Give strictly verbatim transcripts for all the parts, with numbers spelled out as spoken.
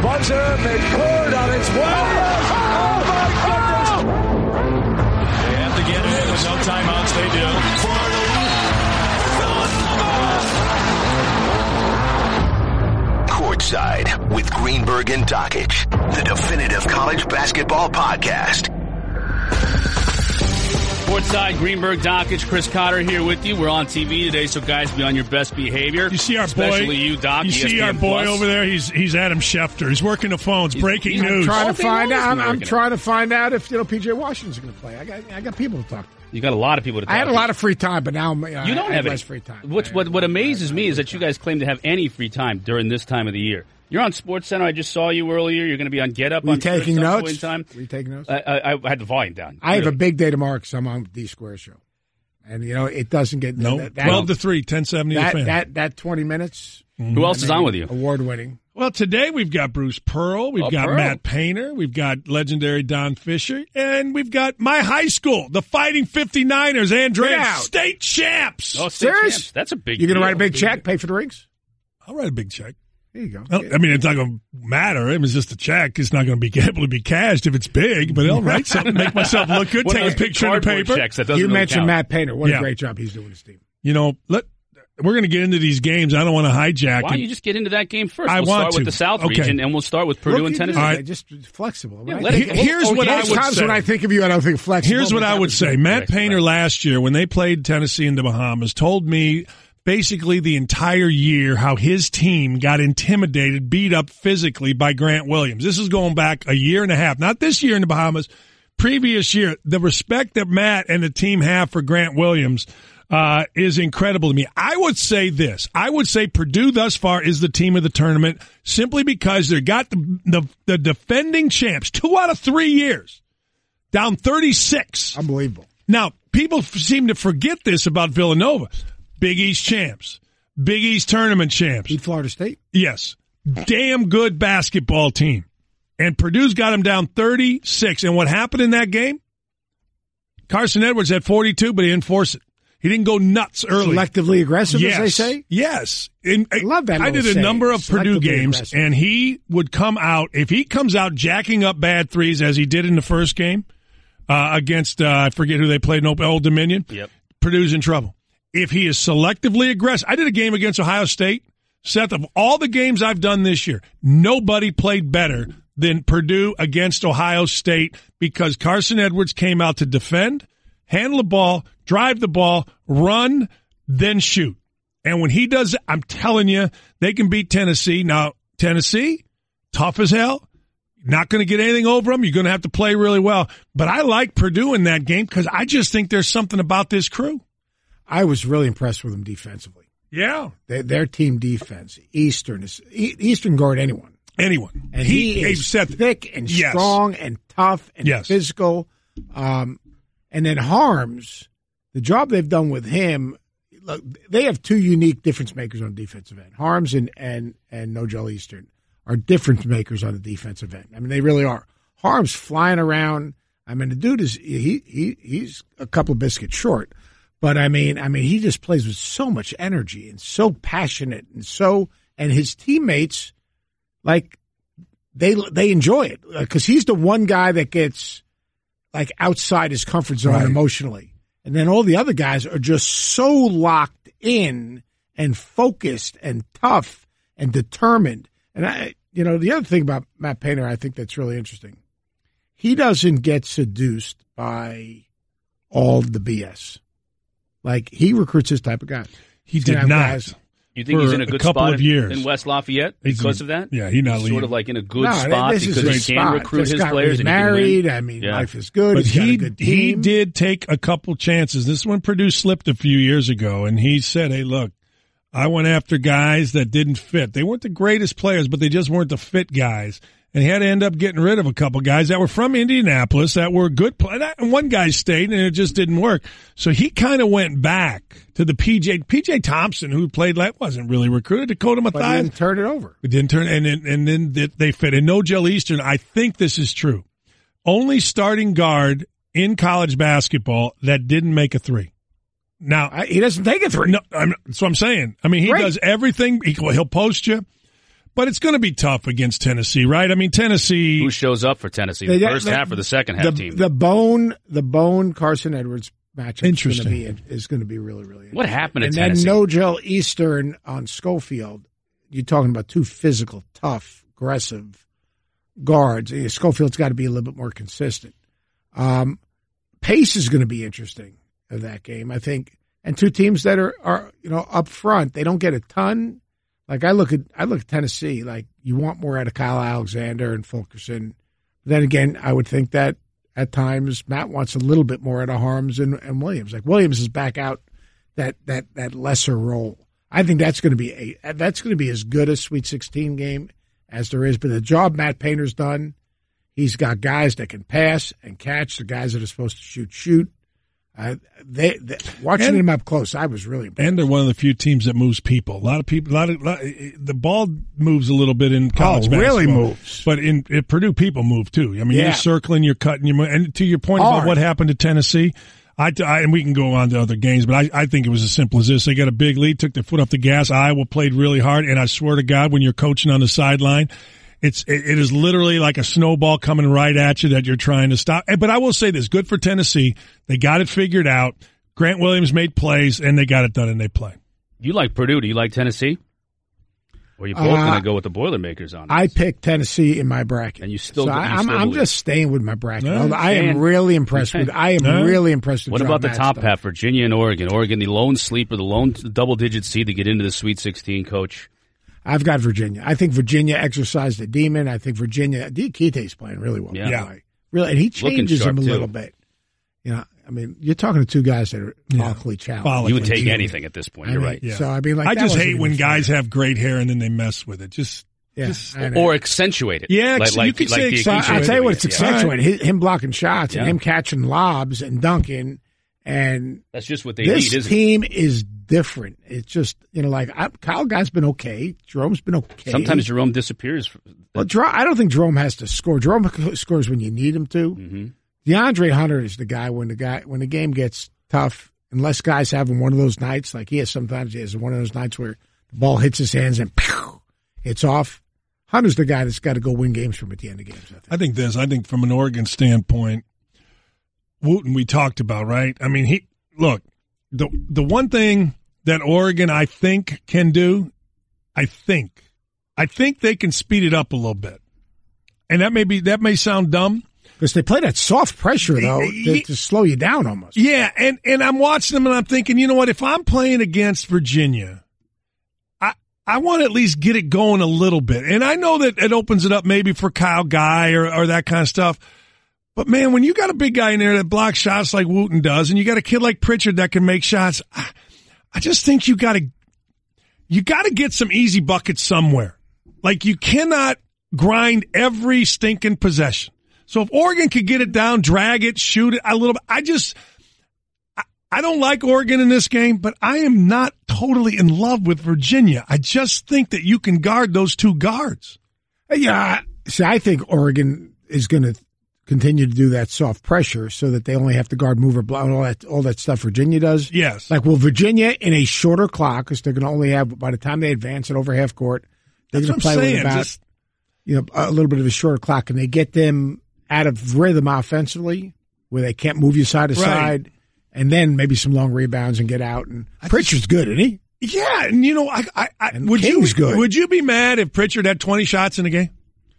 buzzer, McCord on its way. Oh, my goodness. They have to get it in. There's no timeouts. They do. Courtside with Greenberg and Dockich, the definitive college basketball podcast. Courtside, Greenberg, Dockich, Chris Cotter here with you. We're on T V today, so guys, be on your best behavior. You see our especially boy, you, Doc. You E S P N see our boy Plus. over there. He's he's Adam Schefter. He's working the phones, He's, breaking he's news. Trying All to day long find he's out. I'm, been I'm working trying to find out if you know P J Washington's going to play. I got I got people to talk to. You got a lot of people to talk I had a to. lot of free time, but now you, know, You I don't have have less any. free time. What's, what what amazes me is that you guys claim to have any free time during this time of the year. You're on SportsCenter. I just saw you earlier. You're going to be on Get Up. Were you I'm sure, taking at some notes? point in time. Were you taking notes? I, I, I had the volume down. I have really. a big day tomorrow because I'm on D Square show, and you know it doesn't get No, that, that, twelve to three, ten seventy. that, the fan. that that twenty minutes. Who else is on with you? Award winning. Well, today we've got Bruce Pearl, we've Oh, got Pearl. Matt Painter, we've got legendary Don Fisher, and we've got my high school, the Fighting fifty-niners, Get Andrea, out. state champs. Oh, state Serious? champs. That's a big You're going to deal. write a big check, pay for the rings. I'll write a big check. There you go. I don't- I mean, it's not going to matter. It was just a check. It's not going to be able to be cashed if it's big, but I'll write something, make myself look good, One of take a those big picture in the cardboard paper. checks that doesn't You really mentioned count. Matt Painter. What Yeah. a great job he's doing with his team. You know, let we're going to get into these games. I don't want to hijack. Why don't you just get into that game first? I we'll want start to. with the South Okay. region, and we'll start with Purdue Look, and you Tennessee. do All that, right. just flexible. Yeah, Right? let it- He- Here's oh, what yeah, I There's would times say. when I think of you, I don't think flexible. Here's what but I that would was say. good. Matt Correct, Painter right. last year, when they played Tennessee in the Bahamas, told me basically the entire year how his team got intimidated, beat up physically by Grant Williams. This is going back a year and a half. Not this year in the Bahamas, previous year. The respect that Matt and the team have for Grant Williams uh, is incredible to me. I would say this. I would say Purdue thus far is the team of the tournament simply because they got the, the, the defending champs two out of three years down thirty-six. Unbelievable. Now, people f- seem to forget this about Villanova. Big East champs. Big East tournament champs. Beat Florida State. Yes. Damn good basketball team. And Purdue's got them down thirty-six. And what happened in that game? Carson Edwards had forty-two, but he didn't force it. He didn't go nuts early. Selectively aggressive, yes. as they say. Yes. And I love that I little did a saying, number of Purdue selectively games, aggressive. and he would come out, if he comes out jacking up bad threes as he did in the first game uh, against, uh, I forget who they played, in Old Dominion, Yep. Purdue's in trouble. If he is selectively aggressive, I did a game against Ohio State. Seth, of all the games I've done this year, nobody played better than Purdue against Ohio State because Carson Edwards came out to defend, handle the ball, drive the ball, run, then shoot. And when he does it, I'm telling you, they can beat Tennessee. Now, Tennessee, tough as hell. Not going to get anything over them. You're going to have to play really well. But I like Purdue in that game because I just think there's something about this crew. I was really impressed with them defensively. Yeah. Their, their team defense, Eastern is E- Eastern guard anyone, Anyone. and he, he is set thick and Yes. strong and tough and Yes. physical. Um, and then Harms, the job they've done with him, look, they have two unique difference makers on the defensive end. Harms and and and Nojel Eastern are difference makers on the defensive end. I mean, they really are. Harms flying around. I mean, the dude is he he he's a couple of biscuits short. But I mean, I mean, he just plays with so much energy and so passionate and so, and his teammates, like, they they enjoy it because he's the one guy that gets like outside his comfort zone Right. emotionally, and then all the other guys are just so locked in and focused and tough and determined. And I, you know, the other thing about Matt Painter, I think that's really interesting. He doesn't get seduced by all the B S. Like, he recruits this type of guy. He He's gonna did have not. guys- You think For he's in a a good couple spot of in, years. in West Lafayette He's because in- of that? yeah, he's not He's leaving. sort of like in a good No, spot this is because a he spot. can recruit This his guy players was and he can married. win. I mean, Yeah. life is good. But He's got a he good he team. did take a couple chances. This is when Purdue slipped a few years ago, and he said, "Hey, look, I went after guys that didn't fit. They weren't the greatest players, but they just weren't the fit guys." And he had to end up getting rid of a couple guys that were from Indianapolis that were good players. And one guy stayed, and it just didn't work. So he kind of went back to the P J P J Thompson, who played like wasn't really recruited. Dakota But he Mathias. didn't turn it over. It didn't turn, and then, and then they- they fit. And Nojel Eastern, I think this is true. Only starting guard in college basketball that didn't make a three. Now, I, he doesn't take a three. no, I'm, that's what I'm saying. I mean, he Great. does everything. He, he'll post you, But it's going to be tough against Tennessee, right? I mean, Tennessee. Who shows up for Tennessee? The They- first the- half or the second half the, team? The bone, the bone Carson Edwards matchup Interesting. is going to be is going to be really really interesting. What happened to and Tennessee? then Nogel Eastern on Schofield. You're talking about two physical, tough, aggressive guards. Eh, Schofield's got to be a little bit more consistent. Um, pace is going to be interesting of that game, I think. And two teams that are, are you know up front, they don't get a ton. Like I look at I look at Tennessee, like you want more out of Kyle Alexander and Fulkerson. Then again, I would think that at times Matt wants a little bit more out of Harms and, and Williams. Like Williams is back out that that that lesser role. I think that's going to be a that's going to be as good a Sweet sixteen game as there is. But the job Matt Painter's done, he's got guys that can pass and catch. The guys that are supposed to shoot, shoot. Uh, they, they watching And- him up close, I was really impressed. And they're one of the few teams that moves people. A lot of people, a lot of, lot, the ball moves a little bit in college Oh, basketball. really moves. But in, in Purdue, people move too. I mean, Yeah. you're circling, you're cutting, you're, mo- and to your point about Hard. what happened to Tennessee, I, I, and we can go on to other games, but I, I think it was as simple as this. They got a big lead, took their foot off the gas. Iowa played really hard, and I swear to God, when you're coaching on the sideline, it's it, it is literally like a snowball coming right at you that you're trying to stop. But I will say this, good for Tennessee. They got it figured out. Grant Williams made plays, and they got it done, and they play. You like Purdue. Do you like Tennessee? Or are you both Uh, going to go with the Boilermakers on it? I picked Tennessee in my bracket, And you still- So you I, I'm, still I'm believe. just staying with my bracket. Yeah, Although I am staying. really impressed with. I am Yeah. really impressed with. What John about the Matt's top stuff. half, Virginia and Oregon? Oregon, the lone sleeper, the lone double-digit seed to get into the Sweet sixteen, Coach. I've got Virginia. I think Virginia exercised the demon. I think Virginia. Diakite's playing really well. Yeah. Yeah. Really, really, and he Looking changes sharp, him a too. little bit. You know, I mean, you're talking to two guys that are follically challenged. Follically. You would take Yeah. anything at this point. I You're mean, right. Yeah. So I mean, like I that just wasn't hate even when fair. guys have great hair and then they mess with it. Just, Yeah, just I know. Or accentuate it. Yeah, like, you like, could like say the So accentuate I- I'll tell you what, it's Yeah. accentuated. Hi- Him blocking shots and Yeah. him catching lobs and dunking. And That's just what they this need, isn't it? team is different. It's just, you know, like I, Kyle Guy's been okay. Jerome's been okay. Sometimes Jerome disappears. Well, Jer- I don't think Jerome has to score. Jerome scores when you need him to. Mm-hmm. DeAndre Hunter is the guy when the guy when the game gets tough. Unless guys having one of those nights, like he has sometimes, he has one of those nights where the ball hits his hands and pew, it's off. Hunter's the guy that's got to go win games from at the end of games. I think. I think this. I think from an Oregon standpoint, Wooten we talked about, right? I mean, he look the the one thing that Oregon I think can do, I think, I think they can speed it up a little bit, and that may be that may sound dumb. Because they play that soft pressure, though, to, to slow you down almost. Yeah, and, and I'm watching them and I'm thinking, you know what, if I'm playing against Virginia, I I want to at least get it going a little bit. And I know that it opens it up maybe for Kyle Guy or, or that kind of stuff. But, man, when you got a big guy in there that blocks shots like Wooten does and you got a kid like Pritchard that can make shots, I, I just think you got to you got to get some easy buckets somewhere. Like, you cannot grind every stinking possession. So if Oregon could get it down, drag it, shoot it a little bit, I just, I, I don't like Oregon in this game, but I am not totally in love with Virginia. I just think that you can guard those two guards. Yeah, see, I think Oregon is going to continue to do that soft pressure so that they only have to guard, move, or block, all that, all that stuff Virginia does. Yes. Like, will Virginia, in a shorter clock, because they're going to only have, by the time they advance it over half court, they're That's going to what I'm play with saying, about, just- you know, a little bit of a shorter clock, and they get them out of rhythm offensively, where they can't move you side to Right. side, and then maybe some long rebounds and get out. And Pritchard's good, isn't he? Yeah, and you know, I, I, I And would King's you good. would you be mad if Pritchard had twenty shots in a game?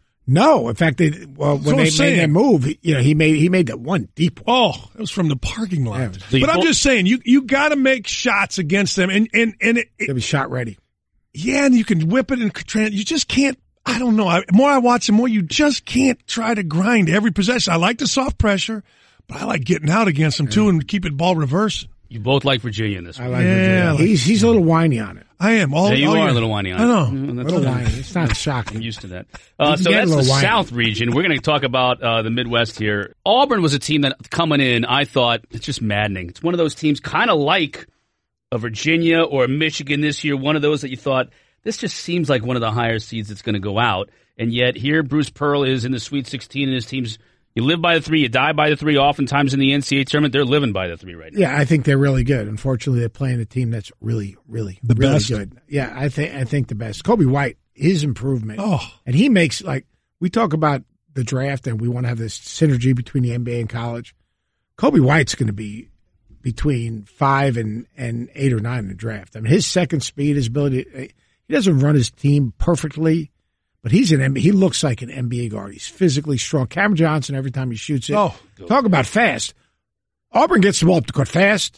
No, in fact, they well That's when what they I'm made saying. that move, he- you know, he made he made that one deep one. Oh, it was from the parking lot. Yeah. So you But I'm both- just saying, you you got to make shots against them, and and and it, it, They was shot ready. yeah, and you can whip it and tran- you just can't. I don't know. I, more I watch, the more you just can't try to grind every possession. I like the soft pressure, but I like getting out against them too and keep it ball reversing. You both like Virginia in this I one. like Yeah, Virginia. I like- He's he's a little whiny on it. I am. All, Yeah, you all are year. a little whiny on I it. know. Mm, A that's little okay. whiny. It's not I'm shocking. used to that. Uh, You so can get a that's the little whiny. South region. We're going to talk about uh, the Midwest here. Auburn was a team that coming in, I thought, it's just maddening. It's one of those teams kind of like a Virginia or a Michigan this year, one of those that you thought, this just seems like one of the higher seeds that's going to go out. And yet here Bruce Pearl is in the Sweet sixteen, and his team's, you live by the three, you die by the three. Oftentimes in the N C double A tournament, they're living by the three right now. Yeah, I think they're really good. Unfortunately, they're playing a team that's really, really, The really best. good. Yeah, I think I think the best. Kobe White his improvement. Oh. And he makes, like, we talk about the draft and we want to have this synergy between the N B A and college. Kobe White's going to be between five and, and eight or nine in the draft. I mean, his second speed, his ability, he doesn't run his team perfectly, but he's an N B A. He looks like an N B A guard. He's physically strong. Cameron Johnson, every time he shoots it. Oh, talk about fast. Auburn gets the ball up the court fast.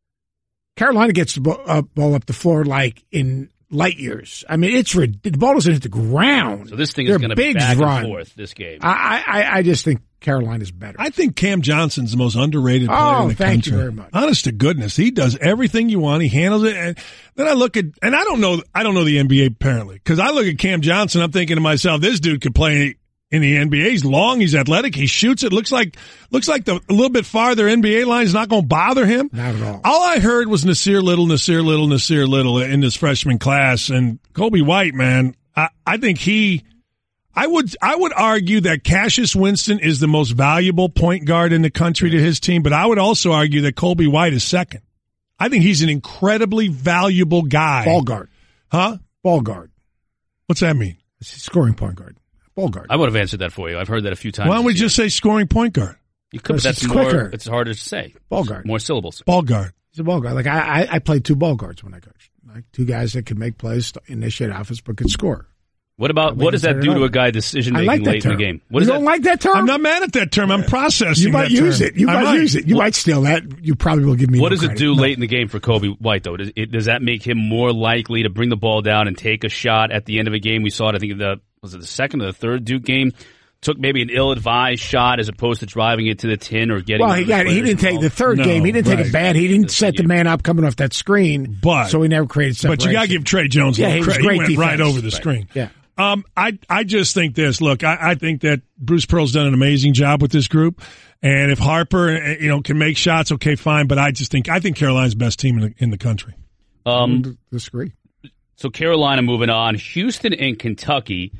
Carolina gets the ball, uh, ball up the floor like in light years. I mean, it's the ball doesn't hit the ground. So this thing is going to be back and forth, this game. I, I, I just think Carolina's better. I think Cam Johnson's the most underrated player oh, in the thank country. you very much. Honest to goodness, he does everything you want. He handles it. And then I look at, and I don't know, I don't know the N B A apparently, because I look at Cam Johnson, I'm thinking to myself, this dude could play in the N B A. He's long, he's athletic, he shoots it. Looks like looks like the a little bit farther N B A line is not going to bother him. Not at all. All I heard was Nasir Little, Nasir Little, Nasir Little in this freshman class, and Kobe White, man, I, I think he. I would I would argue that Cassius Winston is the most valuable point guard in the country to his team, but I would also argue that Kobe White is second. I think he's an incredibly valuable guy. Ball guard, huh? Ball guard. What's that mean? It's a scoring point guard. Ball guard. I would have answered that for you. I've heard that a few times. Why don't we just say scoring point guard? You could, but that's it's more. quicker. It's harder to say. Ball guard. More syllables. Ball guard. He's a ball guard. Like I, I, I played two ball guards when I coached. Like two guys that could make plays, initiate offense, but could score. What about what does that do to a guy decision making like late term. in the game? What you is don't that? like that term? I'm not mad at that term. I'm processing. You might that use term. it. You I might, might use it. You what, might steal that. You probably will give me. What no does it credit. do no. late in the game for Kobe White though? Does, it, does that make him more likely to bring the ball down and take a shot at the end of a game? We saw it. I think the was it the second or the third Duke game. Took maybe an ill-advised shot as opposed to driving it to the tin or getting. Well, he got. He didn't take the third No, game. He didn't right. take it bad. He didn't set the man up coming off that screen. But so he never created separation. But you got to give Trey Jones a yeah, little he was credit. great He went defense. right over the Right. screen. Yeah. Um, I I just think this. Look, I, I think that Bruce Pearl's done an amazing job with this group, and if Harper, you know, can make shots, okay, fine. But I just think I think Carolina's the best team in the, in the country. Um, disagree. So Carolina moving on. Houston and Kentucky.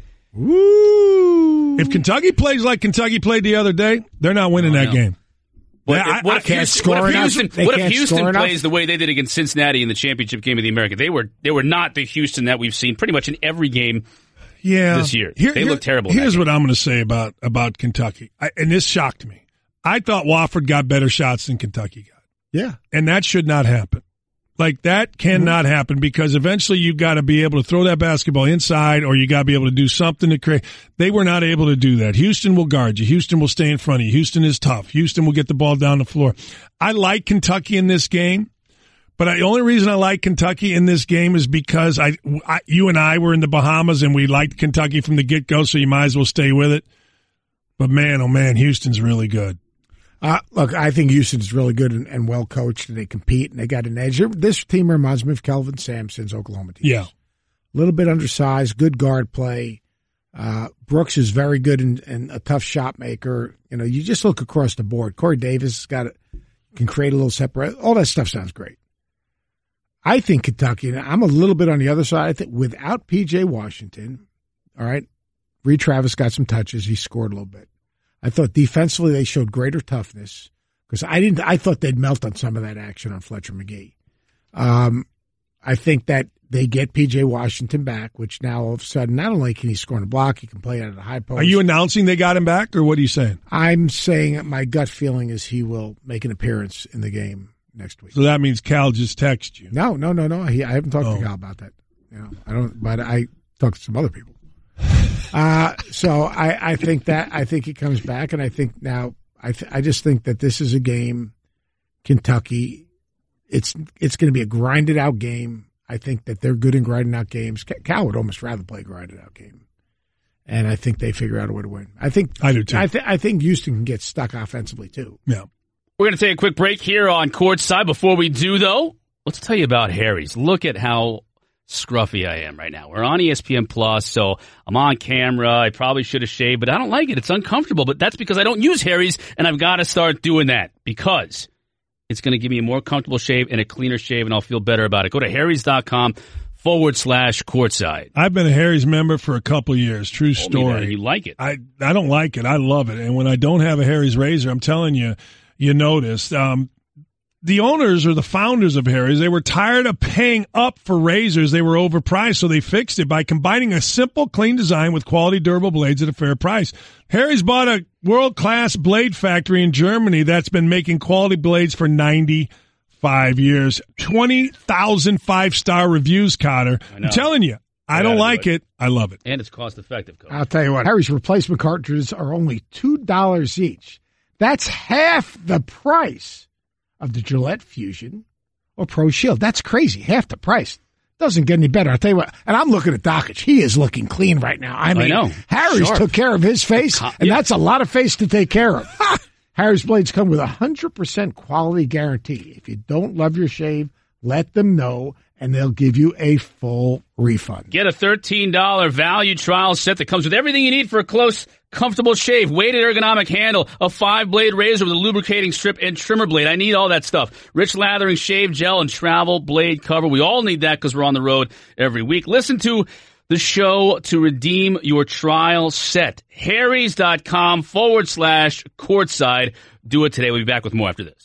Woo! If Kentucky plays like Kentucky played the other day, they're not winning Oh, that no. game. What, Yeah, if, what I- if I can't Houston, score what if enough. Houston, They what if can't Houston score enough. plays the way they did against Cincinnati in the championship game of the American? They were they were not the Houston that we've seen pretty much in every game. Yeah, This year. They look terrible in that Here's game. what I'm going to say about about Kentucky, I, and this shocked me. I thought Wofford got better shots than Kentucky got, Yeah. and that should not happen. Like that cannot Mm-hmm. happen because eventually you got to be able to throw that basketball inside, or you got to be able to do something to create. They were not able to do that. Houston will guard you. Houston will stay in front of you. Houston is tough. Houston will get the ball down the floor. I like Kentucky in this game. But I, the only reason I like Kentucky in this game is because I, I, you and I were in the Bahamas and we liked Kentucky from the get-go, so you might as well stay with it. But man, oh man, Houston's really good. Uh, look, I think Houston's really good and, and well coached, and they compete and they got an edge. This team reminds me of Kelvin Sampson's Oklahoma team. Yeah. A little bit undersized, good guard play. Uh, Brooks is very good and, and a tough shot maker. You know, you just look across the board. Corey Davis has got a, can create a little separate. All that stuff sounds great. I think Kentucky, and I'm a little bit on the other side. I think without P J Washington, all right, Reed Travis got some touches. He scored a little bit. I thought defensively they showed greater toughness because I didn't. I thought they'd melt on some of that action on Fletcher McGee. Um, I think that they get P J Washington back, which now all of a sudden not only can he score on a block, he can play out of the high post. Are you announcing they got him back, or what are you saying? I'm saying that my gut feeling is he will make an appearance in the game next week. So that means Cal just texted you. No, no, no, no. He, I haven't talked Oh. to Cal about that. You know, I don't. But I talked to some other people. Uh, so I, I think that I think he comes back, and I think now I th- I just think that this is a game, Kentucky. It's it's going to be a grinded out game. I think that they're good in grinding out games. Cal would almost rather play a grinded out game, and I think they figure out a way to win. I think I do too. I, th- I think Houston can get stuck offensively too. Yeah. We're going to take a quick break here on Courtside. Before we do, though, let's tell you about Harry's. Look at how scruffy I am right now. We're on E S P N Plus, so I'm on camera. I probably should have shaved, but I don't like it. It's uncomfortable, but that's because I don't use Harry's, and I've got to start doing that because it's going to give me a more comfortable shave and a cleaner shave, and I'll feel better about it. Go to harrys.com forward slash courtside. I've been a Harry's member for a couple of years. True Told me that, story. and you like it. I, I don't like it. I love it. And when I don't have a Harry's razor, I'm telling you, you notice. Um, the owners or the founders of Harry's, they were tired of paying up for razors. They were overpriced, so they fixed it by combining a simple, clean design with quality, durable blades at a fair price. Harry's bought a world-class blade factory in Germany that's been making quality blades for ninety-five years. twenty thousand five-star reviews, Cotter. I'm telling you, I don't like it. it. I love it. And it's cost-effective, Coach. I'll tell you what, Harry's replacement cartridges are only two dollars each. That's half the price of the Gillette Fusion or Pro Shield. That's crazy. Half the price. Doesn't get any better. I'll tell you what, and I'm looking at Dockich. He is looking clean right now. I mean, I know. Harry's Sharp. took care of his face, and yeah. that's a lot of face to take care of. Harry's blades come with a one hundred percent quality guarantee. If you don't love your shave, let them know, and they'll give you a full refund. Get a thirteen dollars value trial set that comes with everything you need for a close, comfortable shave, weighted ergonomic handle, a five-blade razor with a lubricating strip and trimmer blade. I need all that stuff. Rich lathering shave gel and travel blade cover. We all need that because we're on the road every week. Listen to the show to redeem your trial set. Harrys.com forward slash courtside. Do it today. We'll be back with more after this.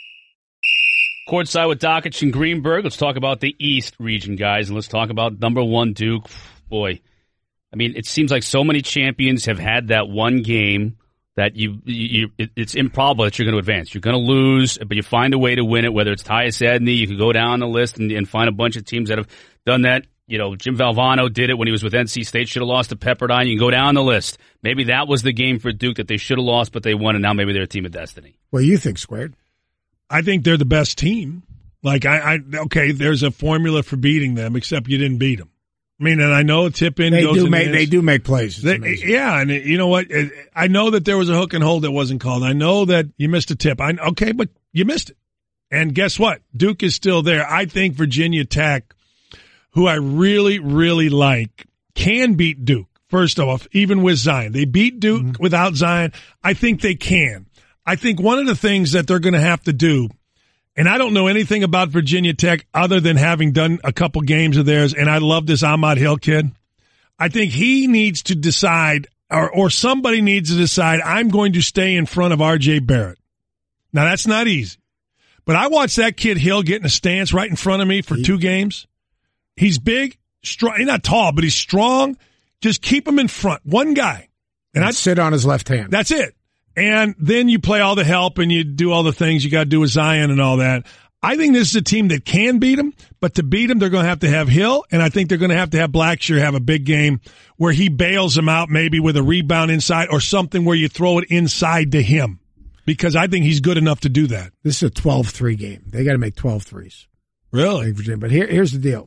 Courtside with Dockich and Greenberg. Let's talk about the East region, guys, and let's talk about number one Duke. Boy, I mean, it seems like so many champions have had that one game that you, you it, it's improbable that you're going to advance. You're going to lose, but you find a way to win it, whether it's Tyus Edney. You could go down the list and, and find a bunch of teams that have done that. You know, Jim Valvano did it when he was with N C State, should have lost to Pepperdine. You can go down the list. Maybe that was the game for Duke that they should have lost, but they won, and now maybe they're a team of destiny. What do you think, Squared? I think they're the best team. Like, I, I okay, there's a formula for beating them, except you didn't beat them. I mean, and I know a tip-in they goes do in make, the They do make plays. They, yeah, and you know what? I know that there was a hook and hold that wasn't called. I know that you missed a tip. I Okay, but you missed it. And guess what? Duke is still there. I think Virginia Tech, who I really, really like, can beat Duke, first off, even with Zion. They beat Duke mm-hmm. without Zion. I think they can. I think one of the things that they're going to have to do, and I don't know anything about Virginia Tech other than having done a couple games of theirs, and I love this Ahmad Hill kid. I think he needs to decide, or, or somebody needs to decide, I'm going to stay in front of R J Barrett. Now, that's not easy. But I watched that kid Hill get in a stance right in front of me for two games. He's big, strong. He's not tall, but he's strong. Just keep him in front. One guy. And, and I sit on his left hand. That's it. And then you play all the help and you do all the things you got to do with Zion and all that. I think this is a team that can beat him, but to beat him, they're going to have to have Hill, and I think they're going to have to have Blackshear have a big game where he bails him out maybe with a rebound inside or something where you throw it inside to him, because I think he's good enough to do that. This is a twelve three game. They got to make twelve threes. Really? Virginia. But here, here's the deal.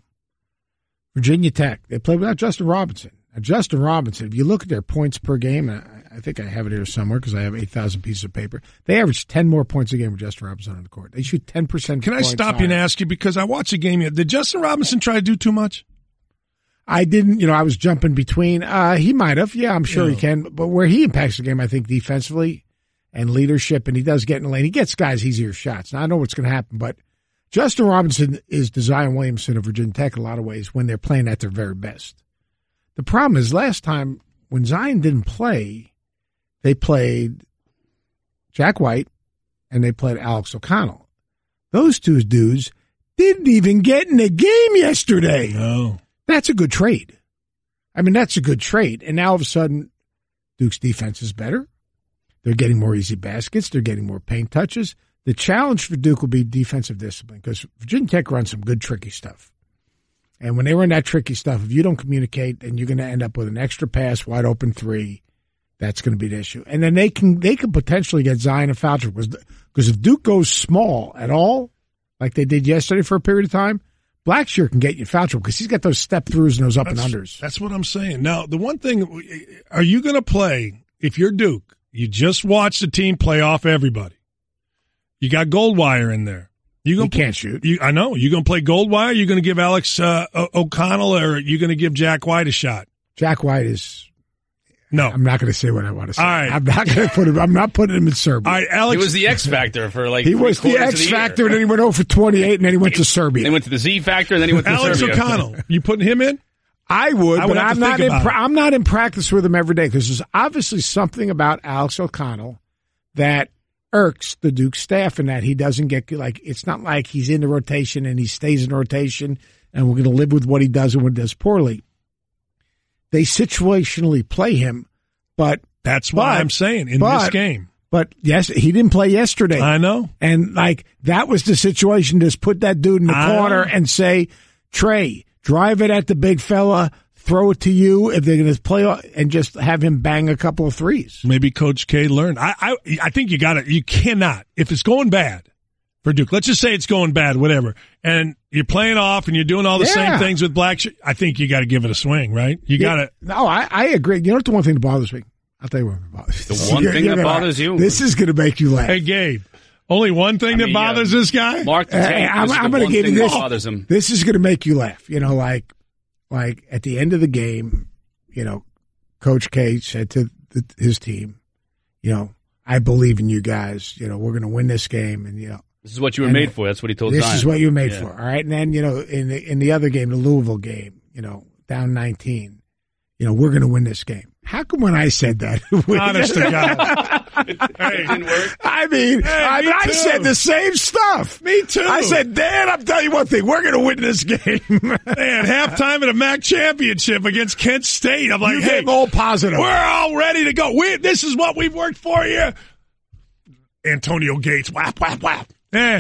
Virginia Tech, they played without Justin Robinson. Now, Justin Robinson, if you look at their points per game, and I, I think I have it here somewhere because I have eight thousand pieces of paper, they average ten more points a game with Justin Robinson on the court. They shoot ten percent. Can I stop higher. you and ask you, because I watched the game, did Justin Robinson try to do too much? I didn't, you know, I was jumping between. Uh, he might have. Yeah, I'm sure yeah. he can. But where he impacts the game, I think, defensively and leadership, and he does get in the lane. He gets guys easier shots. Now, I know what's going to happen, but Justin Robinson is the Zion Williamson of Virginia Tech in a lot of ways when they're playing at their very best. The problem is last time when Zion didn't play, they played Jack White and they played Alex O'Connell. Those two dudes didn't even get in the game yesterday. No. That's a good trade. I mean, that's a good trade. And now all of a sudden, Duke's defense is better. They're getting more easy baskets. They're getting more paint touches. The challenge for Duke will be defensive discipline, because Virginia Tech runs some good, tricky stuff. And when they run that tricky stuff, if you don't communicate, then you're going to end up with an extra pass, wide open three. That's going to be the issue. And then they can they can potentially get Zion and foul trouble, because if Duke goes small at all, like they did yesterday for a period of time, Blackshear can get you foul trouble because he's got those step throughs and those up that's, and unders. That's what I'm saying. Now, the one thing, are you going to play, if you're Duke, you just watch the team play off everybody. You got Goldwire in there. You gonna he play, can't shoot. You, I know. You going to play Goldwire? You going to give Alex uh, o- O'Connell, or are you going to give Jack White a shot? Jack White is. No, I'm not going to say what I want to say. All right. I'm not going to put him. I'm not putting him in Serbia. All right, Alex. He was the X factor for like. He was the X the factor, year. and then he went oh for twenty-eight, and then he went to Serbia. Then he went to the Z factor, and then he went to Alex Serbia. O'Connell. You putting him in? I would, I would but have I'm to not. think In, about it. I'm not in practice with him every day, because there's obviously something about Alex O'Connell that irks the Duke staff in that he doesn't get, like, it's not like he's in the rotation and he stays in rotation and we're going to live with what he does and what he does poorly. They situationally play him, but that's what but, I'm saying in but, this game. But yes, he didn't play yesterday. I know. And like that was the situation. Just put that dude in the I corner know. and say, Trey, drive it at the big fella, throw it to you if they're going to play, and just have him bang a couple of threes. Maybe Coach K learned. I I, I think you got to, you cannot, if it's going bad for Duke, let's just say it's going bad, whatever, and you're playing off and you're doing all the Yeah. same things with Black, I think you got to give it a swing, right? You got to. No, I, I agree. You know what the one thing that bothers me? I'll tell you what bothers me. The one You're- thing you're that gonna- bothers you? This is going to make you laugh. Hey, Gabe, only one thing I that mean, bothers yeah. this guy? Mark the Hey, tape. I'm, This is I'm the going to one give you thing this. that bothers him. This is going to make you laugh. You know, like, like at the end of the game, you know, Coach K said to the, his team, you know, I believe in you guys. You know, we're going to win this game, and you know, This is what you were and made for. That's what he told this Zion. is what you were made Yeah. for. All right, and then you know, in the in the other game, the Louisville game, you know, down nineteen, you know, we're going to win this game. How come when I said that, Honest to God. Hey, Didn't work. I mean, Hey, I, me mean I too. said the same stuff. Me too. I said, Dan, I'm telling you one thing, we're going to win this game. They had halftime at a M A C championship against Kent State. I'm like, You hey, gave all positive. we're all ready to go. We, this is what we've worked for you. Antonio Gates, whap, whap, whap. Eh.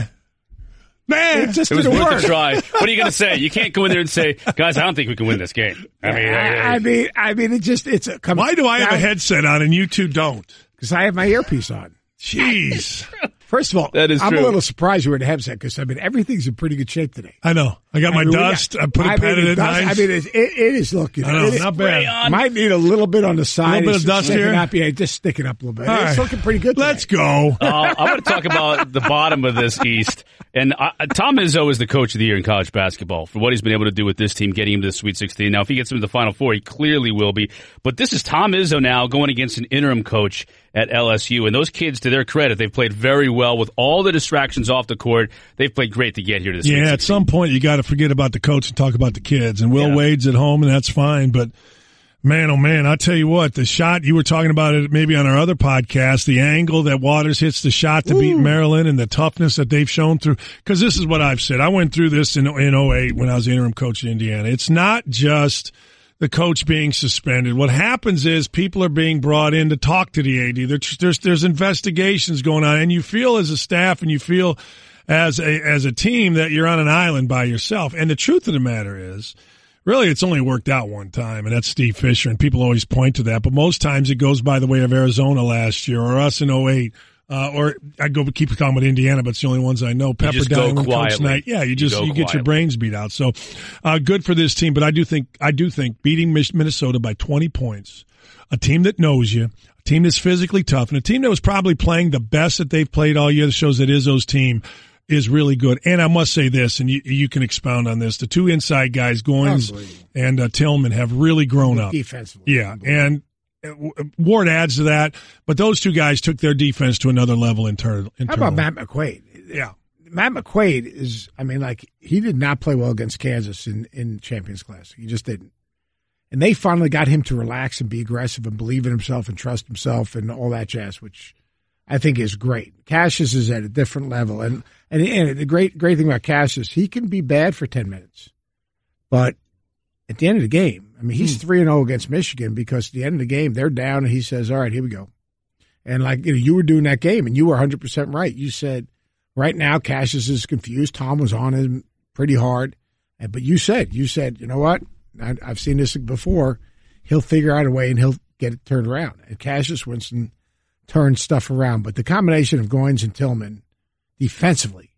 Man, It just It was didn't worth work. a try. What are you going to say? You can't go in there and say, guys, I don't think we can win this game. I mean, I, I, I mean, I mean, it just, it's a, come why do I have a now- headset on and you two don't? Because I have my earpiece on. Jeez. First of all, That is I'm true. a little surprised you were in a headset because I mean everything's in pretty good shape today. I know. I got my I mean, we dust. got- I put a I pad mean, in it it does- nice. I mean, it's, it, it is looking. I know, it is- not bad. Rayon. Might need a little bit on the side. bit It's of dust sticking here? Up, yeah, just sticking up a little bit. All It's right. looking pretty good. Let's today. go. Uh, I want to talk about the bottom of this East. And uh, Tom Izzo is the coach of the year in college basketball for what he's been able to do with this team, getting him to the Sweet sixteen. Now, if he gets him to the Final Four, he clearly will be. But this is Tom Izzo now going against an interim coach at L S U. And those kids, to their credit, they've played very well with all the distractions off the court. They've played great to get here to the Sweet Yeah, at sixteen. some point you got to forget about the coach and talk about the kids. And Will Yeah. Wade's at home, and that's fine. But man, oh man, I tell you what, the shot you were talking about it maybe on our other podcast, the angle that Waters hits the shot to beat Maryland, and the toughness that they've shown through. Because this is what I've said. I went through this in in oh eight when I was the interim coach in Indiana. It's not just the coach being suspended. What happens is people are being brought in to talk to the A D. There's there's, there's investigations going on, and you feel as a staff and you feel as a as a team that you're on an island by yourself. And the truth of the matter is, really, it's only worked out one time, and that's Steve Fisher, and people always point to that. But most times it goes by the way of Arizona last year or us in oh eight. Uh, or I go keep talking about Indiana, but it's the only ones I know. just go Pepperdine, when Coach quietly. Knight. Yeah, you You just go you, get your quietly. brains beat out. So uh, good for this team, but I do think I do think beating Mich- Minnesota by twenty points, a team that knows you, a team that's physically tough, and a team that was probably playing the best that they've played all year. That shows that Izzo's team is really good. And I must say this, and you, you can expound on this: the two inside guys, Goins Unbelievable. and uh, Tillman, have really grown up. defensively. Yeah, and uh, Ward adds to that, but those two guys took their defense to another level internal. How about Matt McQuaid? Yeah. Matt McQuaid is, I mean, like, he did not play well against Kansas in, in Champions Classic. He just didn't. And they finally got him to relax and be aggressive and believe in himself and trust himself and all that jazz, which I think is great. Cassius is at a different level. And, and, and the great, great thing about Cassius, he can be bad for ten minutes. But at the end of the game, I mean, he's three and oh against Michigan because at the end of the game, they're down and he says, all right, here we go. And like, you know, you were doing that game and you were one hundred percent right. You said, right now, Cassius is confused. Tom was on him pretty hard. And, but you said, you said, you know what? I, I've seen this before. He'll figure out a way and he'll get it turned around. And Cassius Winston turned stuff around. But the combination of Goins and Tillman defensively,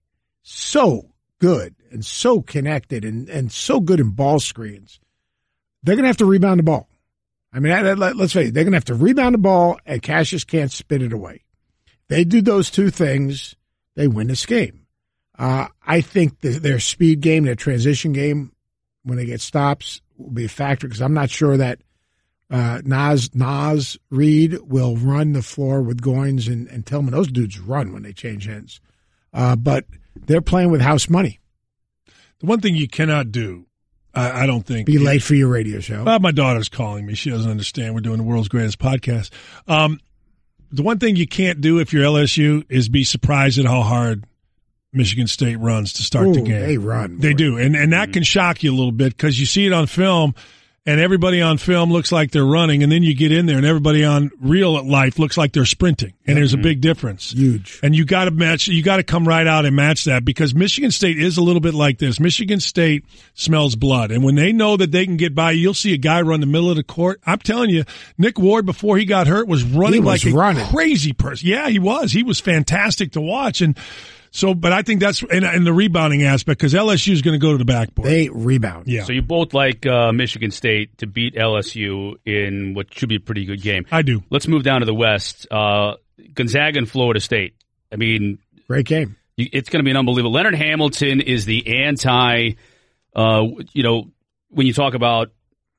so good and so connected and, and so good in ball screens. They're going to have to rebound the ball. I mean, let's face it, they're going to have to rebound the ball, and Cassius can't spit it away. They do those two things, they win this game. Uh, I think the, their speed game, their transition game, when they get stops, will be a factor because I'm not sure that uh, Nas Nas Reed will run the floor with Goins and, and Tillman. Those dudes run when they change hands. Uh, but they're playing with house money. The one thing you cannot do, I, I don't think. Be late for your radio show. Well, my daughter's calling me. She doesn't understand. We're doing the world's greatest podcast. Um, the one thing you can't do if you're L S U is be surprised at how hard Michigan State runs to start Ooh, the game. They run. They do. And and that mm-hmm. can shock you a little bit because you see it on film and everybody on film looks like they're running, and then you get in there and everybody on real life looks like they're sprinting. And mm-hmm. there's a big difference. Huge. And you got to match, you got to come right out and match that because Michigan State is a little bit like this. Michigan State smells blood. And when they know that they can get by, you'll see a guy run the middle of the court. I'm telling you, Nick Ward, before he got hurt, was running was like a running. crazy person. Yeah, he was. He was fantastic to watch. And so, but I think that's in, in the rebounding aspect because L S U is going to go to the backboard. They rebound. Yeah. So you both like uh, Michigan State to beat L S U in what should be a pretty good game. I do. Let's move down to the West. Uh, Gonzaga and Florida State. I mean, great game. It's going to be an unbelievable. Leonard Hamilton is the anti. Uh, you know, when you talk about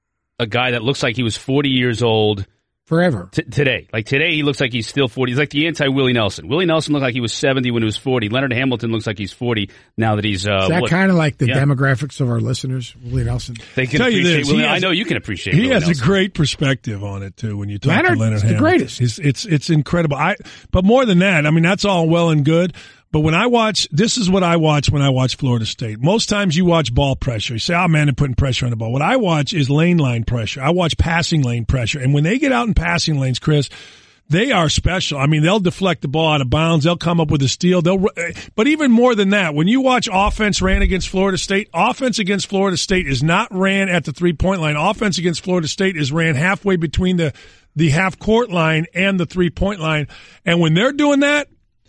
a guy that looks like he was forty years old. Forever. T- today. Like today, he looks like he's still forty. He's like the anti-Willie Nelson. Willie Nelson looked like he was seventy when he was forty. Leonard Hamilton looks like he's forty now that he's... Uh, Is that kind of like the yeah. demographics of our listeners, Willie Nelson? They can Tell appreciate you this, Willie. has, I know you can appreciate He Willie has Nelson. a great perspective on it, too, when you talk Leonard, to Leonard it's Hamilton. the greatest. It's, it's, it's incredible. I, but more than that, I mean, that's all well and good. But when I watch, this is what I watch when I watch Florida State. Most times you watch ball pressure. You say, oh, man, they're putting pressure on the ball. What I watch is lane line pressure. I watch passing lane pressure. And when they get out in passing lanes, Chris, they are special. I mean, they'll deflect the ball out of bounds. They'll come up with a steal. They'll, but even more than that, when you watch offense ran against Florida State, offense against Florida State is not ran at the three-point line. Offense against Florida State is ran halfway between the, the half-court line and the three-point line. And when they're doing that,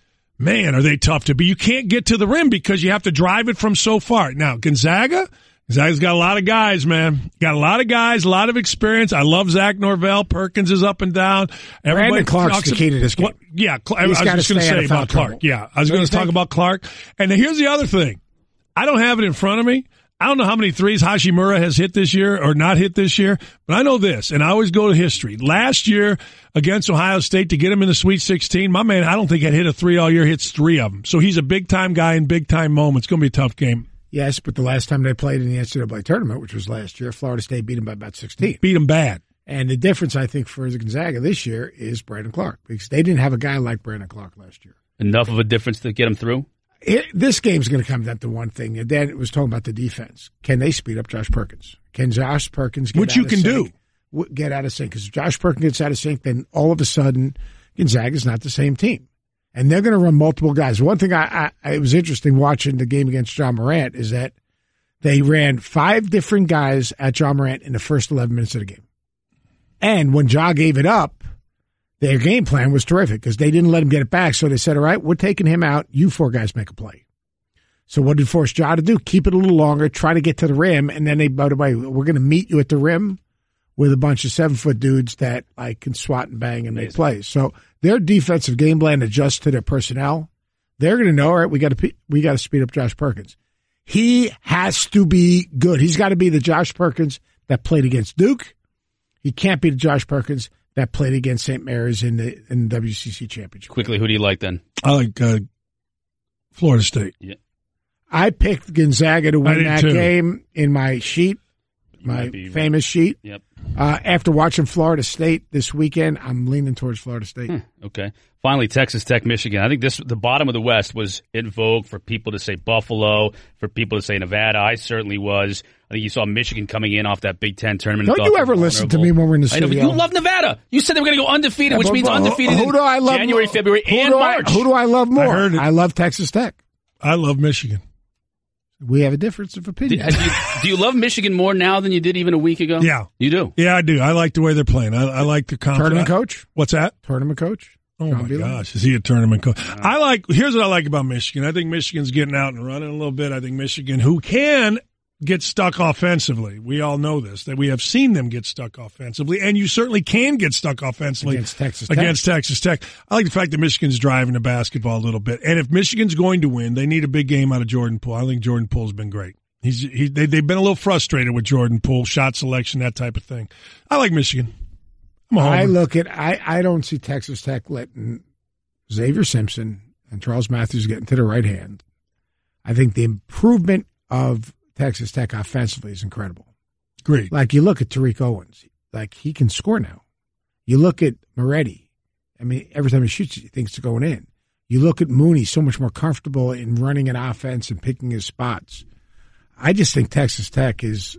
man, are they tough to beat. You can't get to the rim because you have to drive it from so far. Now, Gonzaga, Gonzaga's got a lot of guys, man. Got a lot of guys, a lot of experience. I love Zach Norvell. Perkins is up and down. Everybody Brandon Clark's the key to this game. What, yeah, I was just going to say about Clark. Trouble. Yeah, I was going to talk about Clark. And here's the other thing. I don't have it in front of me. I don't know how many threes Hashimura has hit this year or not hit this year, but I know this, and I always go to history. Last year against Ohio State to get him in the Sweet sixteen, my man, I don't think had hit a three all year, hits three of them. So he's a big-time guy in big-time moments. It's going to be a tough game. Yes, but the last time they played in the N C double A tournament, which was last year, Florida State beat them by about sixteen. Beat them bad. And the difference, I think, for the Gonzaga this year is Brandon Clark, because they didn't have a guy like Brandon Clark last year. Enough of a difference to get him through? It, this game's going to come down to one thing, and then it was talking about the defense. Can they speed up Josh Perkins? Can Josh Perkins get Which out you of can sync? do. Get out of sync. Because Josh Perkins gets out of sync, then all of a sudden Gonzaga's not the same team. And they're going to run multiple guys. One thing I, I it was interesting watching the game against John Morant is that they ran five different guys at John Morant in the first eleven minutes of the game. And when Ja gave it up, their game plan was terrific because they didn't let him get it back. So they said, all right, we're taking him out. You four guys make a play. So what did force Ja to do? Keep it a little longer, try to get to the rim. And then they, by the way, we're going to meet you at the rim with a bunch of seven-foot dudes that like can swat and bang and make plays. So their defensive game plan adjusts to their personnel. They're going to know, all right, we got to we got to speed up Josh Perkins. He has to be good. He's got to be the Josh Perkins that played against Duke. He can't be the Josh Perkins that played against Saint Mary's in the in the W C C championship. Quickly, who do you like then? I like uh, Florida State. Yeah. I picked Gonzaga to win that too. game in my sheet, You my might be right. famous sheet. Yep. Uh, after watching Florida State this weekend, I'm leaning towards Florida State. Hmm, okay. Finally, Texas Tech, Michigan. I think this the bottom of the West was in vogue for people to say Buffalo, for people to say Nevada. I certainly was. I think you saw Michigan coming in off that Big Ten tournament. Don't you ever listen to me when we're in the I know, studio? but you love Nevada. You said they were going to go undefeated, Yeah, which but- means but undefeated who in do I love January, more? February, Who and do I- March. Who do I love more? I heard it. I love Texas Tech. I love Michigan. We have a difference of Do, opinion. do, you, do you love Michigan more now than you did even a week ago? Yeah. You do? Yeah, I do. I like the way they're playing. I, I like the confidence. Tournament coach? What's that? Tournament coach? Oh, John my Beeler? gosh. Is he a tournament coach? I like, here's what I like about Michigan. I think Michigan's getting out and running a little bit. I think Michigan, who can get stuck offensively. We all know this, that we have seen them get stuck offensively, and you certainly can get stuck offensively Against Texas Tech. against Texas Tech. I like the fact that Michigan's driving the basketball a little bit. And if Michigan's going to win, they need a big game out of Jordan Poole. I think Jordan Poole's been great. He's he, they, they've been a little frustrated with Jordan Poole, shot selection, that type of thing. I like Michigan. I'm a homer. I look at, I, I don't see Texas Tech letting Xavier Simpson and Charles Matthews get into the right hand. I think the improvement of Texas Tech offensively is incredible. Great. Like you look at Tariq Owens, like he can score now. You look at Moretti, I mean, every time he shoots, he thinks it's going in. You look at Mooney, so much more comfortable in running an offense and picking his spots. I just think Texas Tech is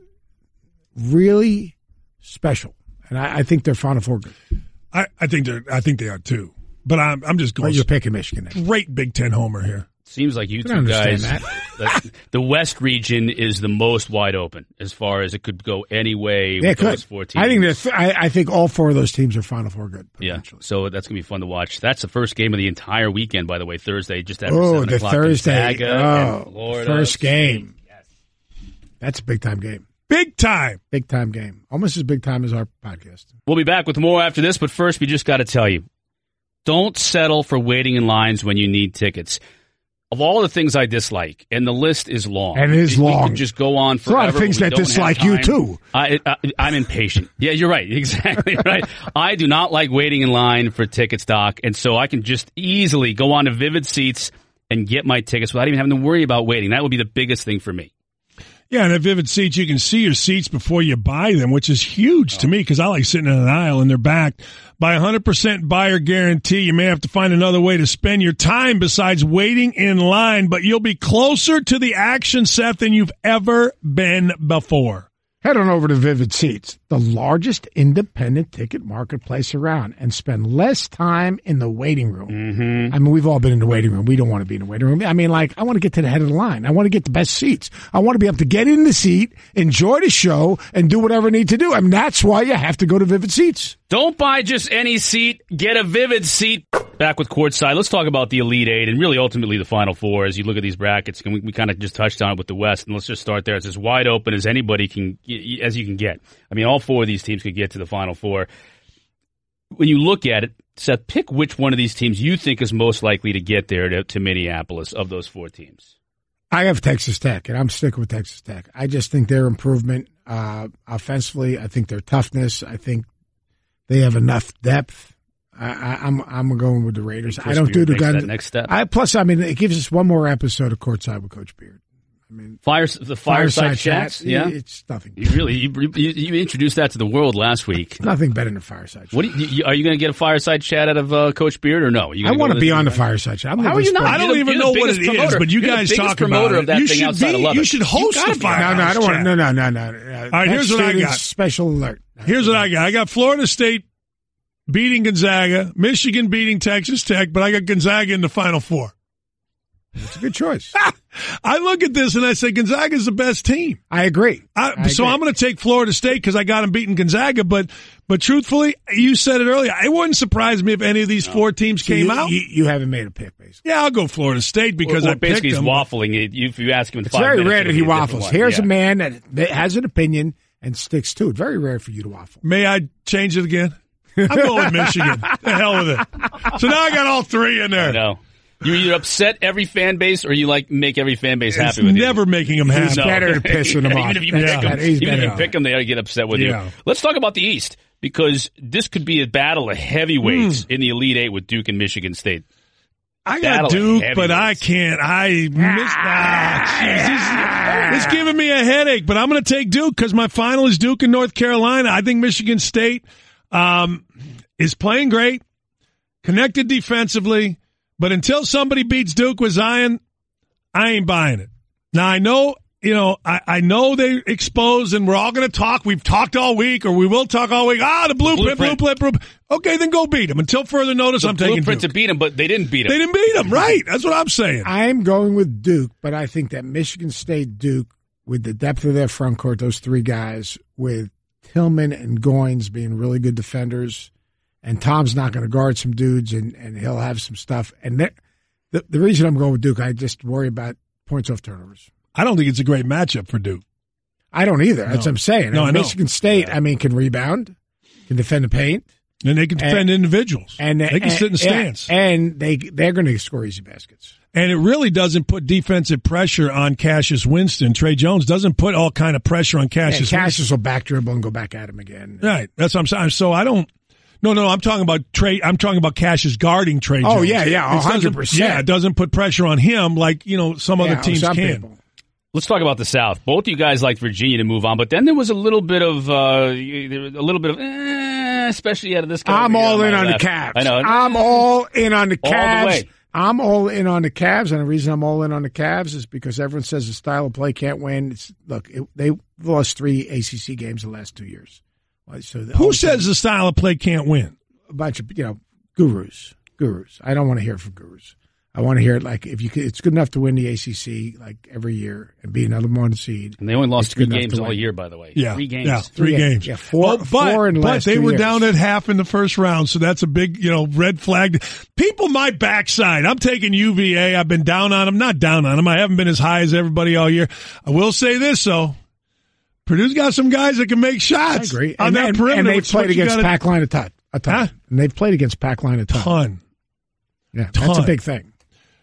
really special, and I, I think they're Final Four good. I, I think they're. I think they are too. But I'm. I'm just going. Well, you're picking Michigan. Then. Great Big Ten homer here. Seems like you I two don't guys. understand the, the West region is the most wide open as far as it could go any way Yeah, with could. those four teams. I think that. I, I think all four of those teams are Final Four good. Yeah, so that's going to be fun to watch. That's the first game of the entire weekend, by the way, Thursday, just after Oh, seven the o'clock. Thursday. Gonzaga Oh, and Florida. first game. Yes. That's a big time game. Big time. Big time game. Almost as big time as our podcast. We'll be back with more after this, but first we just got to tell you, don't settle for waiting in lines when you need tickets. Of all the things I dislike, and the list is long. And it is we long. could just go on There's a lot forever. of things but we that don't dislike have you, time. too. I, I, I'm impatient. Yeah, you're right. Exactly right. I do not like waiting in line for tickets, Doc, and so I can just easily go on to Vivid Seats and get my tickets without even having to worry about waiting. That would be the biggest thing for me. Yeah, and at Vivid Seats, you can see your seats before you buy them, which is huge to me because I like sitting in an aisle and they're backed by a one hundred percent buyer guarantee. You may have to find another way to spend your time besides waiting in line, but you'll be closer to the action, Seth, than you've ever been before. Head on over to Vivid Seats, the largest independent ticket marketplace around, and spend less time in the waiting room. Mm-hmm. I mean, we've all been in the waiting room. We don't want to be in the waiting room. I mean, like, I want to get to the head of the line. I want to get the best seats. I want to be able to get in the seat, enjoy the show, and do whatever I need to do. I mean, that's why you have to go to Vivid Seats. Don't buy just any seat. Get a Vivid Seat. Back with Courtside. Let's talk about the Elite Eight and really ultimately the Final Four as you look at these brackets. And we, we kind of just touched on it with the West. And let's just start there. It's as wide open as anybody can, as you can get. I mean, all four of these teams could get to the Final Four. When you look at it, Seth, pick which one of these teams you think is most likely to get there to, to Minneapolis of those four teams. I have Texas Tech, and I'm sticking with Texas Tech. I just think their improvement uh, offensively, I think their toughness, I think they have enough depth. I, I, I'm I'm going with the Raiders. I don't do the gun. That next step. I, plus, I mean, it gives us one more episode of Courtside with Coach Beard. I mean, Fire the fireside, fireside chats. Chat, yeah, it's nothing. You really you, you, you introduced that to the world last week. Nothing better than a fireside chat. What do you, you, are you going to get a fireside chat out of uh, Coach Beard or no? I want to be on the fireside chat. I'm How are you not? I don't even know what it is, but you guys talk about it. You should be. You should host the fireside. No, no, I don't want. No, no, no, no. All right, here's what I got. Special alert. Here's what I got. I got Florida State beating Gonzaga, Michigan beating Texas Tech, but I got Gonzaga in the Final Four. That's a good choice. I look at this and I say Gonzaga's the best team. I agree. I, I so agree. I'm going to take Florida State because I got them beating Gonzaga. But but truthfully, you said it earlier. It wouldn't surprise me if any of these no. four teams so came you, out. You, you haven't made a pick, basically. Yeah, I'll go Florida State because or, or I basically picked he's them. waffling. If you ask him in it's five very minutes, rare that he waffles. Here's yeah. a man that, that has an opinion and sticks to it. Very rare for you to waffle. May I change it again? I'm going with Michigan. The hell with it. So now I got all three in there. No. You either upset every fan base or you like make every fan base happy it's with you. never making them happy. He's no. better to piss them off. Even if you yeah. pick them, He's even if you better. pick them, they ought to get upset with Yeah. you. Let's talk about the East because this could be a battle of heavyweights mm. in the Elite Eight with Duke and Michigan State. I Battle got Duke, of but I can't. I miss that. It's, it's giving me a headache, but I'm going to take Duke because my final is Duke and North Carolina. I think Michigan State um, is playing great, connected defensively, but until somebody beats Duke with Zion, I ain't buying it. Now, I know, you know, I, I know they exposed, and we're all going to talk. We've talked all week, or we will talk all week. Ah, the blueprint, Blueprint. blueprint, blueprint. Okay, then go beat them. Until further notice, The I'm taking blueprint Duke. to beat them, but they didn't beat them. They didn't beat them, right? That's what I'm saying. I'm going with Duke, but I think that Michigan State Duke, with the depth of their front court, those three guys, with Tillman and Goins being really good defenders, and Tom's not going to guard some dudes, and, and he'll have some stuff. And the, the reason I'm going with Duke, I just worry about points off turnovers. I don't think it's a great matchup for Duke. I don't either. No. That's what I'm saying. No, I mean, I know. Michigan State, I mean, can rebound, can defend the paint. And they can defend and, individuals. And they can and, sit in the stands. And they, they're going to score easy baskets. And it really doesn't put defensive pressure on Cassius Winston. Trey Jones doesn't put all kind of pressure on Cassius yeah, Cassius Winston. will back dribble and go back at him again. Right. That's what I'm saying. So I don't. No, no, I'm talking about Trey. I'm talking about Cassius guarding Trey Jones. Oh, yeah, yeah, one hundred percent. Yeah, it doesn't put pressure on him like, you know, some yeah, other teams some can. People. Let's talk about the South. Both of you guys liked Virginia to move on, but then there was a little bit of uh, a little bit of eh, Eh, especially out of this. I'm all on in on the left. Cavs. I know. I'm all in on the All the Cavs. way. I'm all in on the Cavs, and the reason I'm all in on the Cavs is because everyone says the style of play can't win. It's, look, it, they lost three A C C games the last two years. So Who says the style of play can't win? A bunch of, you know, gurus. Gurus. I don't want to hear it from gurus. I want to hear it like if you could, it's good enough to win the A C C like every year and be another one seed. And they only lost It's three good enough games to all win. year, by the way. Yeah, three games. Yeah, three, Three games. yeah, four- but, four in the but last they two were years. down at half in the first round, so that's a big, you know, red flag. People, my backside. I'm taking U V A. I've been down on them. Not down on them. I haven't been as high as everybody all year. I will say this, though. Purdue's got some guys that can make shots. I agree. On and, that and, perimeter. and they've which is what played you against gotta- pack line a ton. A ton. Huh? And they've played against pack line a ton. ton. Yeah, that's a Ton. big thing.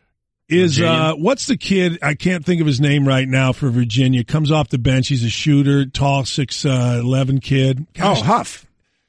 Is Virginia. uh, what's the kid? I can't think of his name right now for Virginia. Comes off the bench. He's a shooter, tall, six uh, eleven kid. Gosh, Oh, Huff.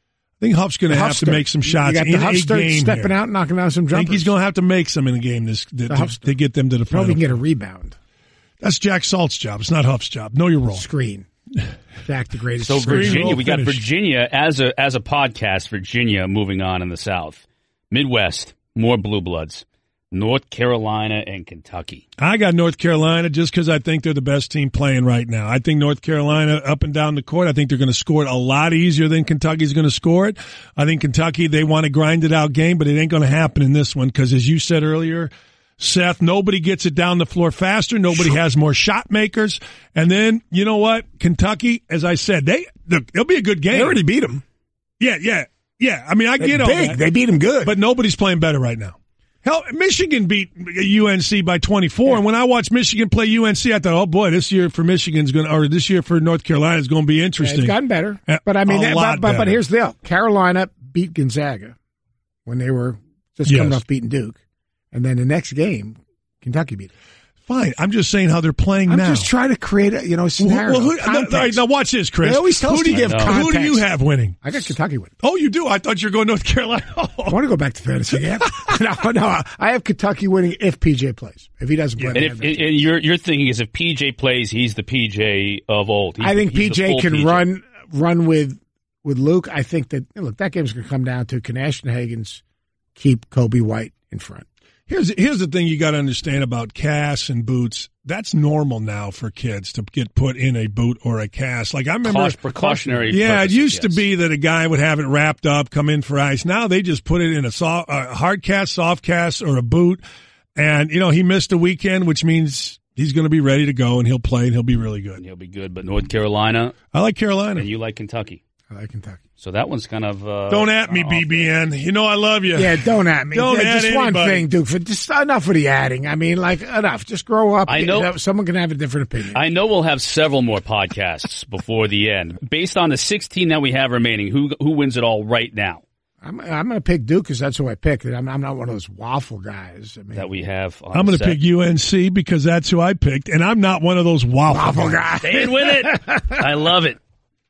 I think Huff's going to have to Huffster. make some shots You got in the a Huffster game stepping here. out and knocking down some I jumpers. think he's going to have to make some in a game this to, to, Huffster. to get them to the Probably final. can get a rebound. That's Jack Salt's job. It's not Huff's job. Know your role. Screen. Jack, the greatest. So screen. Virginia, roll we got finish. Virginia as a as a podcast. Virginia moving on in the South, Midwest, more blue bloods, North Carolina and Kentucky. I got North Carolina just because I think they're the best team playing right now. I think North Carolina up and down the court, I think they're going to score it a lot easier than Kentucky's going to score it. I think Kentucky, they want to grind it out game, but it ain't going to happen in this one because, as you said earlier, Seth, nobody gets it down the floor faster. Nobody has more shot makers. And then, you know what? Kentucky, as I said, they look, it'll be a good game. They already beat them. Yeah, yeah, yeah. I mean, I get all Big. that. They beat them good. But nobody's playing better right now. Hell, Michigan beat U N C by twenty-four, Yeah. and when I watched Michigan play U N C, I thought, oh boy, this year for Michigan's going to, or this year for North Carolina is going to be Yeah, interesting. it's gotten better. Yeah, But I mean, a that- lot but, but, but better. here's the deal. Carolina beat Gonzaga when they were just coming Yes. off beating Duke. And then the next game, Kentucky beat them. Fine. I'm just saying how they're playing I'm now. just trying to create a, you know, scenario. Well, who, no, context. all right, now watch this, Chris. They always tell who us do you to give? give Who do you context. have winning? I got Kentucky winning. Oh, you do? I thought you were going North Carolina. I want to go back to fantasy. Yeah. no, no, I have Kentucky winning if P J plays. If he doesn't play, And, they if, have that and team. your your thinking is if P J plays, he's the P J of old. He's I the- think he's P the J full can P J. run run with with Luke. I think that look that game's going to come down to can Ashton Higgins keep Kobe White in front. Here's here's the thing you got to understand about Cass and boots. That's normal now for kids to get put in a boot or a cast. Like I remember, Caus- precautionary. yeah, purposes, it used yes. to be that a guy would have it wrapped up, come in for ice. Now they just put it in a soft, a hard cast, soft cast, or a boot. And you know he missed a weekend, which means he's going to be ready to go and he'll play and he'll be really good. And he'll be good. But North Carolina, I like Carolina. and you like Kentucky. I like Kentucky. So that one's kind of uh, Don't at me, off B B N. You know I love you. Yeah, don't at me. Don't Yeah, at just one anybody. thing, Duke. For just enough of the adding. I mean, like enough. Just grow up. I know- someone can have a different opinion. I know we'll have several more podcasts before the end. Based on the sixteen that we have remaining, who who wins it all right now I'm I'm going to pick Duke because that's who I picked. I'm, I'm not one of those waffle guys. I mean, that we have on I'm the going to set? pick U N C because that's who I picked, and I'm not one of those waffle, waffle guys. guy. Staying with it. I love it.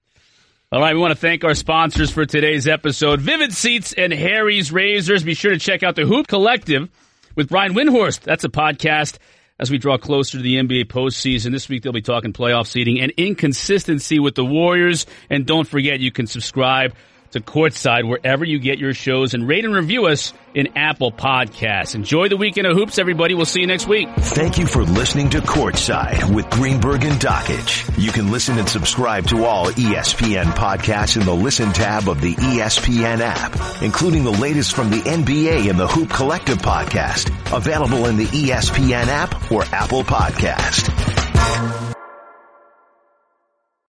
All right, we want to thank our sponsors for today's episode, Vivid Seats and Harry's Razors. Be sure to check out the Hoop Collective with Brian Windhorst. That's a podcast as we draw closer to the N B A postseason. This week they'll be talking playoff seeding and inconsistency with the Warriors. And don't forget, you can subscribe to Courtside wherever you get your shows and rate and review us in Apple Podcasts. Enjoy the weekend of hoops, everybody. We'll see you next week. Thank you for listening to Courtside with Greenberg and Dockich. You can listen and subscribe to all E S P N podcasts in the Listen tab of the E S P N app, including the latest from the N B A and the Hoop Collective podcast, available in the E S P N app or Apple Podcast.